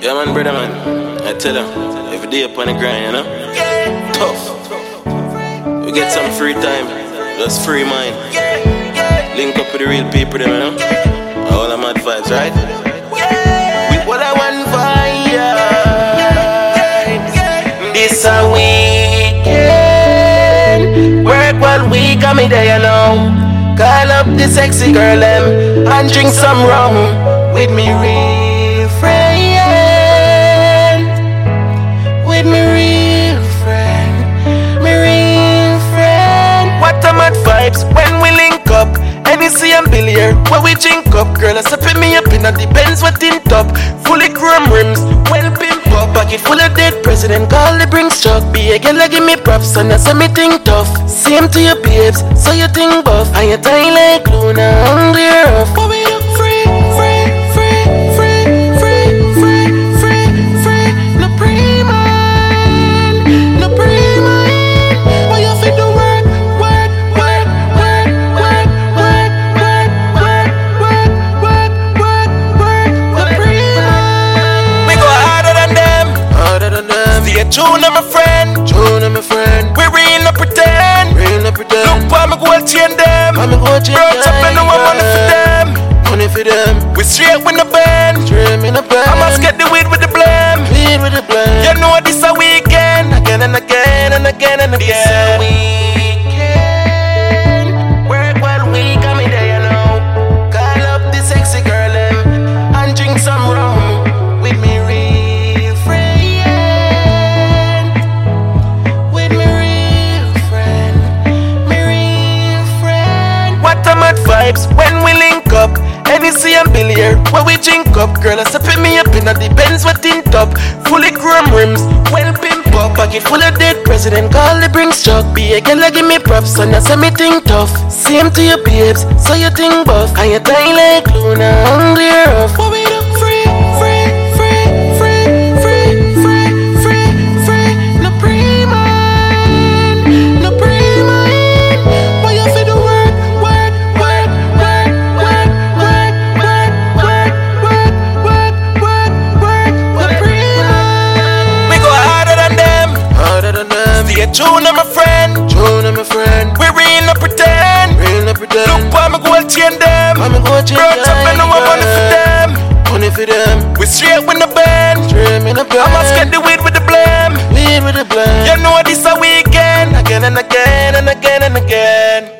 Yeah, man, brother, man. I tell them, every day upon the grind, you know? Tough. We get some free time, just free mind. Link up with the real people, them, you know? All the mad vibes, right? With what I want vibe. This a weekend. Work 1 week, I'm there, you know. Call up the sexy girl, them, and drink some rum with me real friend. With me real friend, me real friend. What a mad vibes when we link up. NEC and Billiard, where we drink up. Girl, I pick me up in a Benz what in top. Fully chrome rims, well pimp up. Pocket full of dead president, call the bring struck. Be a girl, give me props, and that's me think tough. Same to your babes, so you think buff. And you die like Luna, hungry rough. But we up free, free, free, free, free, free, free, free. No pre-man, no pre-man. Why you fit the work, work, work, work, work, work, work, work, work, work, work, work. No pre-man. We go harder than them, harder than them. Stay tuned, I'm a friend, tuned, I'm a friend. We real no pretend, real no pretend. Look for me gold chain them, I'm a gold chain. Brought up and no money for them, money for them. We straight with the band, straight in the band. I must get the weed with the blame, weed with the blame. You know this a weekend, again and again and again and again. This a weekend. Work 1 week, I'm there, you know. Call up the sexy girl them, and drink some rum with me real friend. With me real friend, me real friend. What a mad vibes when we link up. NEC and Billiard, where we drink up. Girl, I pick me up in a Benz what in top. Fully chrome rims, well pimp up. Pocket full of dead president, call the bring struck. Be a girl, give me props, and that's me think tough. Same to your babes, so you think buff. And you die like Luna, hungry rough. But we up free, free, free, free, free, free, free, free. No pre-man, no pre-man. Why you fit the work, work, work, work, work, work, work, work, work, work, work, work. No pre-man. We go harder than them, harder than them. Stay tuned, I'm a friend, tuned, I'm a friend. We real no pretend, real no pretend. Look for me gold chain them, I'm a gold chain. Brought up and no money for them, money for them. We straight with the band, straight in the band. I must get the weed with the blame, weed with the blame. You know this a weekend, again and again and again and again.